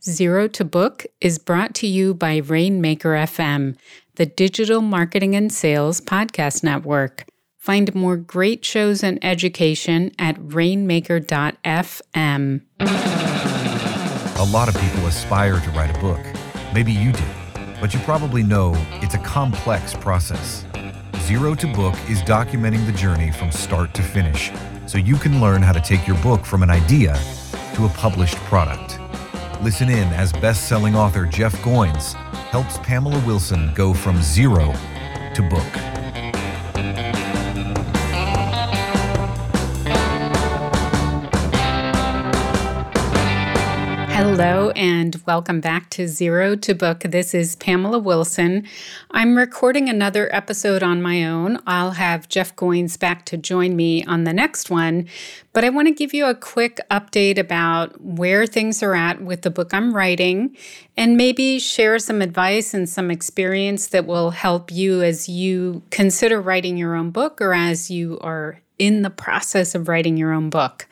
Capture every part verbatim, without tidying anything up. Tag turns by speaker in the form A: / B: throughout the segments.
A: Zero to Book is brought to you by Rainmaker F M, the digital marketing and sales podcast network. Find more great shows and education at rainmaker dot f m.
B: A lot of people aspire to write a book. Maybe you do, but you probably know it's a complex process. Zero to Book is documenting the journey from start to finish, so you can learn how to take your book from an idea to a published product. Listen in as best-selling author Jeff Goins helps Pamela Wilson go from zero to book.
A: Hello and welcome back to Zero to Book. This is Pamela Wilson. I'm recording another episode on my own. I'll have Jeff Goins back to join me on the next one, but I want to give you a quick update about where things are at with the book I'm writing and maybe share some advice and some experience that will help you as you consider writing your own book or as you are in the process of writing your own book.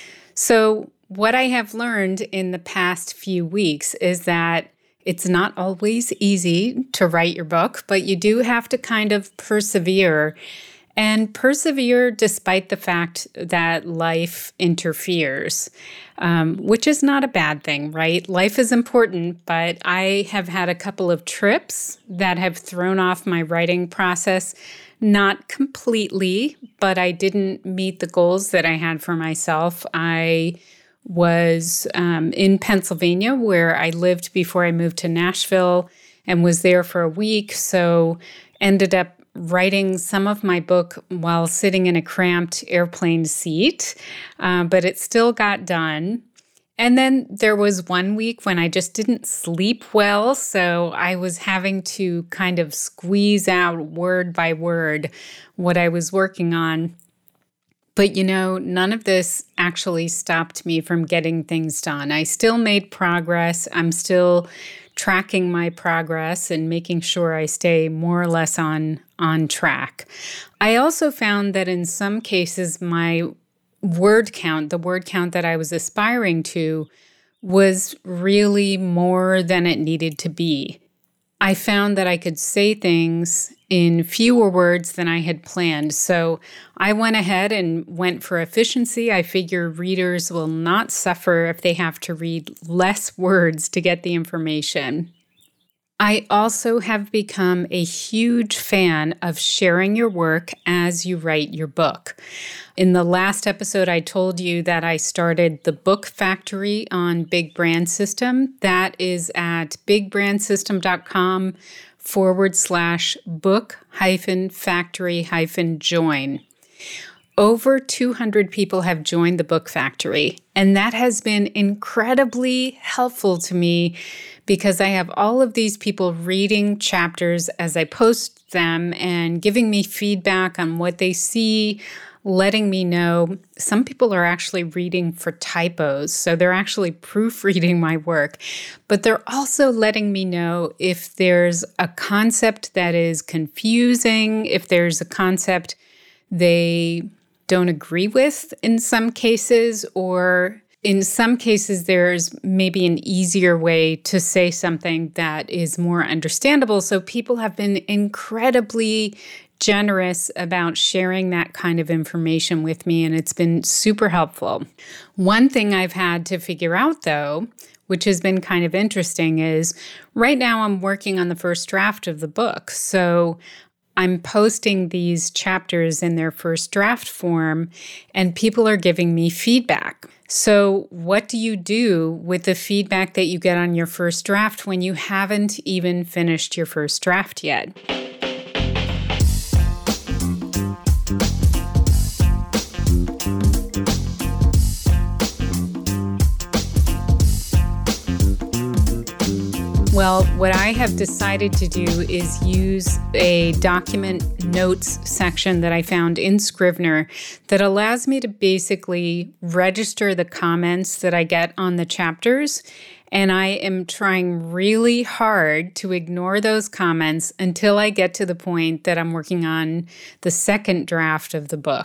A: So, what I have learned in the past few weeks is that it's not always easy to write your book, but you do have to kind of persevere and persevere despite the fact that life interferes, um, which is not a bad thing, right? Life is important, but I have had a couple of trips that have thrown off my writing process. Not completely, but I didn't meet the goals that I had for myself. I was um, in Pennsylvania, where I lived before I moved to Nashville, and was there for a week. So ended up writing some of my book while sitting in a cramped airplane seat, uh, but it still got done. And then there was one week when I just didn't sleep well, so I was having to kind of squeeze out word by word what I was working on. But, you know, none of this actually stopped me from getting things done. I still made progress. I'm still tracking my progress and making sure I stay more or less on, on track. I also found that in some cases, my word count, the word count that I was aspiring to, was really more than it needed to be. I found that I could say things in fewer words than I had planned. So I went ahead and went for efficiency. I figure readers will not suffer if they have to read less words to get the information. I also have become a huge fan of sharing your work as you write your book. In the last episode, I told you that I started the Book Factory on Big Brand System. That is at bigbrandsystem.com forward slash book hyphen factory hyphen join. Over two hundred people have joined the Book Factory, and that has been incredibly helpful to me because I have all of these people reading chapters as I post them and giving me feedback on what they see, letting me know. Some people are actually reading for typos, so they're actually proofreading my work, but they're also letting me know if there's a concept that is confusing, if there's a concept they don't agree with in some cases, or in some cases there's maybe an easier way to say something that is more understandable. So people have been incredibly generous about sharing that kind of information with me, and it's been super helpful. One thing I've had to figure out, though, which has been kind of interesting, is right now I'm working on the first draft of the book. So I'm posting these chapters in their first draft form, and people are giving me feedback. So what do you do with the feedback that you get on your first draft when you haven't even finished your first draft yet? Well, what I have decided to do is use a document notes section that I found in Scrivener that allows me to basically register the comments that I get on the chapters. And I am trying really hard to ignore those comments until I get to the point that I'm working on the second draft of the book.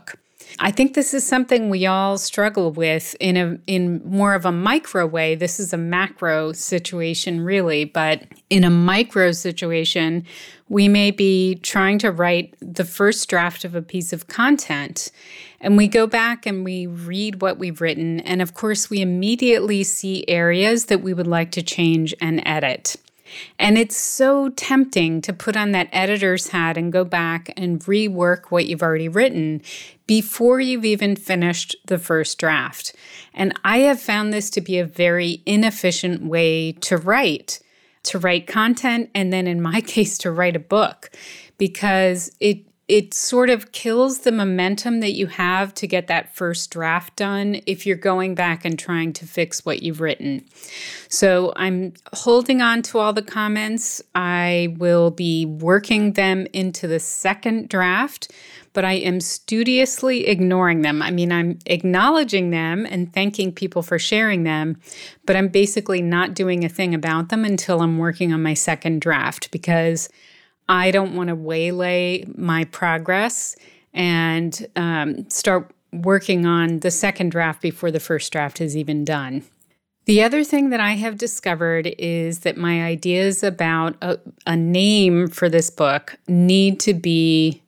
A: I think this is something we all struggle with in a in more of a micro way. This is a macro situation, really, but in a micro situation, we may be trying to write the first draft of a piece of content, and we go back and we read what we've written, and of course, we immediately see areas that we would like to change and edit. And it's so tempting to put on that editor's hat and go back and rework what you've already written before you've even finished the first draft. And I have found this to be a very inefficient way to write, to write content, and then in my case, to write a book, because it it sort of kills the momentum that you have to get that first draft done if you're going back and trying to fix what you've written. So I'm holding on to all the comments. I will be working them into the second draft, but I am studiously ignoring them. I mean, I'm acknowledging them and thanking people for sharing them, but I'm basically not doing a thing about them until I'm working on my second draft, because I don't want to waylay my progress and um, start working on the second draft before the first draft is even done. The other thing that I have discovered is that my ideas about a, a name for this book need to be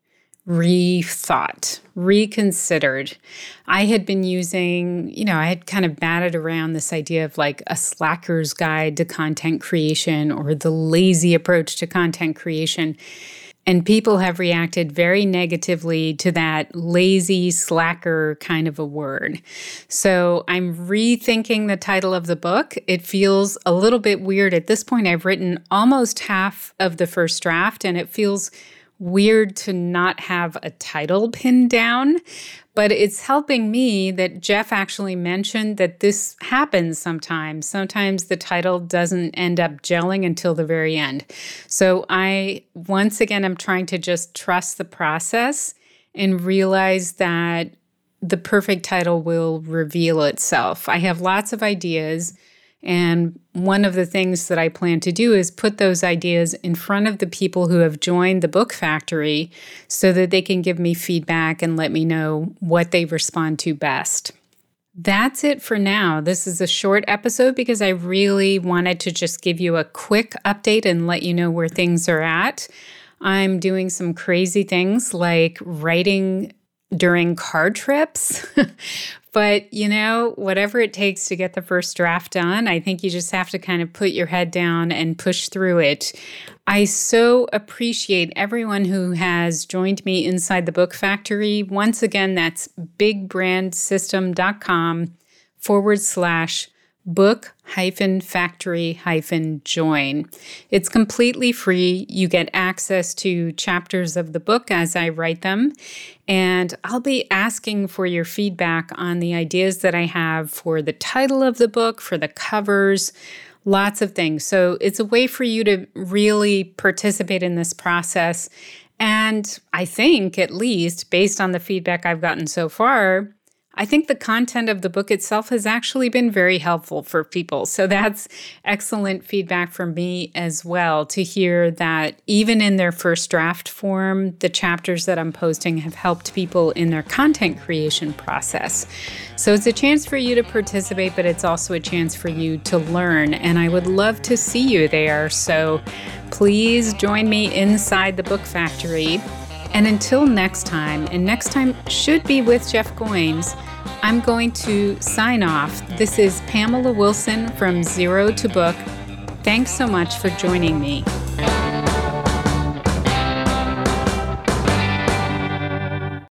A: rethought, reconsidered. I had been using, you know, I had kind of batted around this idea of like a slacker's guide to content creation or the lazy approach to content creation. And people have reacted very negatively to that lazy, slacker kind of a word. So I'm rethinking the title of the book. It feels a little bit weird. At this point, I've written almost half of the first draft, and it feels weird to not have a title pinned down, but it's helping me that Jeff actually mentioned that this happens sometimes. Sometimes the title doesn't end up gelling until the very end. So I, once again, I'm trying to just trust the process and realize that the perfect title will reveal itself. I have lots of ideas, and one of the things that I plan to do is put those ideas in front of the people who have joined the Book Factory so that they can give me feedback and let me know what they respond to best. That's it for now. This is a short episode because I really wanted to just give you a quick update and let you know where things are at. I'm doing some crazy things like writing during car trips. But, you know, whatever it takes to get the first draft done, I think you just have to kind of put your head down and push through it. I so appreciate everyone who has joined me inside the Book Factory. Once again, that's bigbrandsystem.com forward slash book hyphen factory hyphen join. It's completely free. You get access to chapters of the book as I write them. And I'll be asking for your feedback on the ideas that I have for the title of the book, for the covers, lots of things. So it's a way for you to really participate in this process. And I think, at least based on the feedback I've gotten so far, I think the content of the book itself has actually been very helpful for people. So that's excellent feedback from me as well, to hear that even in their first draft form, the chapters that I'm posting have helped people in their content creation process. So it's a chance for you to participate, but it's also a chance for you to learn. And I would love to see you there. So please join me inside the Book Factory. And until next time, and next time should be with Jeff Goins, I'm going to sign off. This is Pamela Wilson from Zero to Book. Thanks so much for joining me.